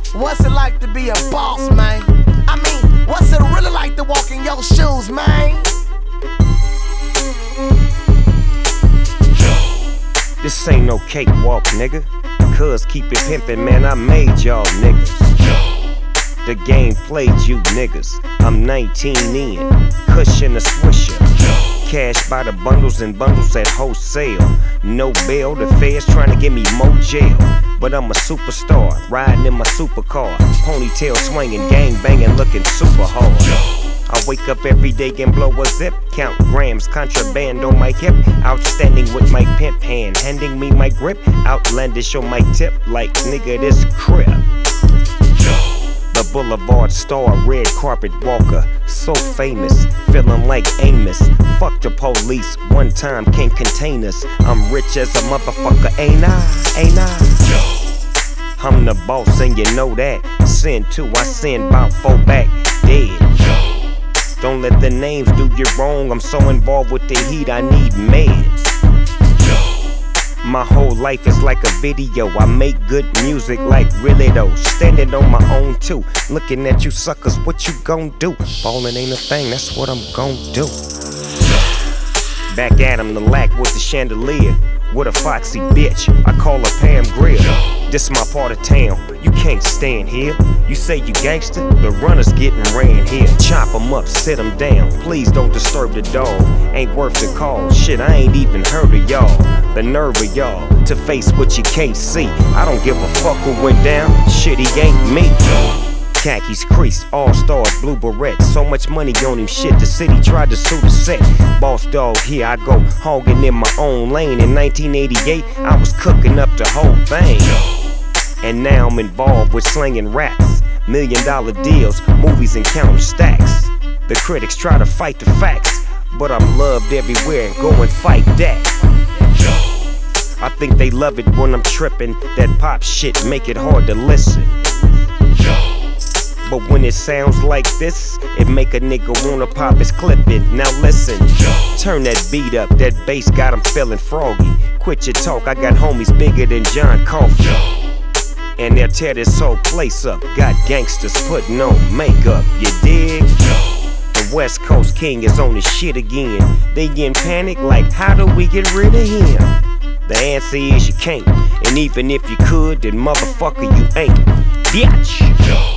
What's it like to be a boss, man? I mean, what's it really like to walk in your shoes, man? This ain't no cakewalk, nigga. Cuz keep it pimpin', man, I made y'all niggas. The game played you niggas. I'm 19 in, cushion a swisher. Cash by the bundles and bundles at wholesale. No bail, the feds trying to give me more jail. But I'm a superstar, riding in my supercar. Ponytail swinging, gang banging, looking super hard. I wake up every day and blow a zip. Count grams, contraband on my hip. Outstanding with my pimp hand, handing me my grip. Outlandish on my tip, like nigga this crib. The Boulevard star, red carpet walker. So famous, feeling like Amos. Fuck the police, one time can't contain us. I'm rich as a motherfucker, ain't I? Ain't I? I'm the boss and you know that. Send two, I send about 4 back dead. Don't let the names do you wrong. I'm so involved with the heat, I need meds. My whole life is like a video. I make good music like really though. Standing on my own too. Looking at you suckers, what you gon' do? Ballin' ain't a thing, that's what I'm gon' do. Back at him, the lack with the chandelier. With a foxy bitch, I call her Pam Grier. This my part of town, you can't stand here. You say you gangster, the runner's getting ran here. Chop 'em up, sit 'em down, please don't disturb the dog. Ain't worth the call, shit I ain't even heard of y'all. The nerve of y'all, to face what you can't see. I don't give a fuck who went down, shit he ain't me. Khakis creased, all stars, blue beret. So much money on him, shit, the city tried to sue the set. Boss dog, here I go, hogging in my own lane. In 1988, I was cooking up the whole thing. And now I'm involved with slinging raps. $1 million deals, movies and counting stacks. The critics try to fight the facts, but I'm loved everywhere, go and fight that. I think they love it when I'm tripping. That pop shit make it hard to listen. But when it sounds like this, it make a nigga wanna pop his clippin'. Now listen, turn that beat up, that bass got him feeling froggy. Quit your talk, I got homies bigger than John Coffey. And they'll tear this whole place up. Got gangsters putting on makeup, you dig? The West Coast King is on his shit again. They in panic like, how do we get rid of him? The answer is you can't. And even if you could, then motherfucker you ain't. Bitch.